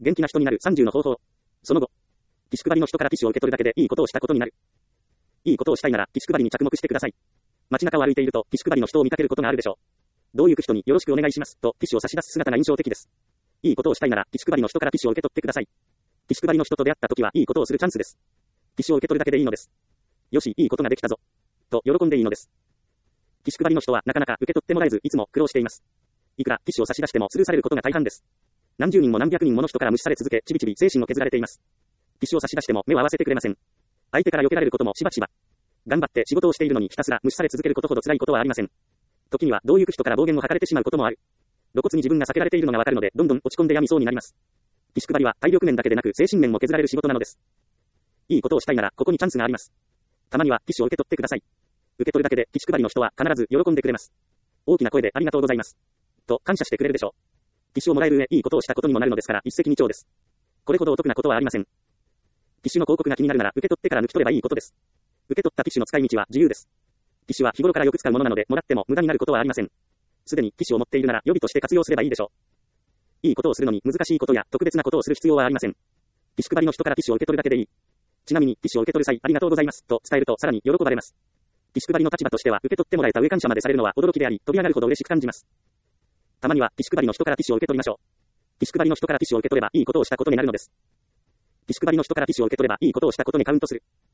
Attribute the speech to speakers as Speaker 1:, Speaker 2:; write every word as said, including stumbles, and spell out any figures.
Speaker 1: 元気な人になるさんじゅうの方法。その後、ティッシュ配りの人からティッシュを受け取るだけでいいことをしたことになる。いいことをしたいならティッシュ配りに着目してください。街中を歩いているとティッシュ配りの人を見かけることがあるでしょう。どういう人によろしくお願いしますとティッシュを差し出す姿が印象的です。いいことをしたいならティッシュ配りの人からティッシュを受け取ってください。ティッシュ配りの人と出会った時はいいことをするチャンスです。ティッシュを受け取るだけでいいのです。よし、いいことができたぞ。と喜んでいいのです。ティッシュ配りの人はなかなか受け取ってもらえずいつも苦労しています。いくらティッシュを差し出してもスルーされることが大半です。何十人も何百人もの人から無視され続け、ちびちび精神を削られています。ティッシュを差し出しても目を合わせてくれません。相手から避けられることもしばしば。頑張って仕事をしているのにひたすら無視され続けることほど辛いことはありません。時にはどういう人から暴言を吐かれてしまうこともある。露骨に自分が避けられているのがわかるので、どんどん落ち込んで病みそうになります。ティッシュ配りは体力面だけでなく精神面も削られる仕事なのです。いいことをしたいならここにチャンスがあります。たまにはティッシュを受け取ってください。受け取るだけでティッシュ配りの人は必ず喜んでくれます。大きな声でありがとうございます。と感謝してくれるでしょう。ティッシュをもらえる上いいことをしたことにもなるのですから一石二鳥です。これほどお得なことはありません。ティッシュの広告が気になるなら受け取ってから抜き取ればいいことです。受け取ったティッシュの使い道は自由です。ティッシュは日頃からよく使うものなのでもらっても無駄になることはありません。すでにティッシュを持っているなら予備として活用すればいいでしょう。いいことをするのに難しいことや特別なことをする必要はありません。ティッシュ配りの人からティッシュを受け取るだけでいい。ちなみにティッシュを受け取る際ありがとうございますと伝えるとさらに喜ばれます。ティッシュ配りの立場としては受け取ってもらえた上感謝までされるのは驚きであり飛び上がるほど嬉しく感じます。たまにはティッシュ配りの人からティッシュを受け取りましょう。ティッシュ配りの人からティッシュを受け取ればいいことをしたことになるのです。ティッシュ配りの人からティッシュを受け取ればいいことをしたことにカウントする。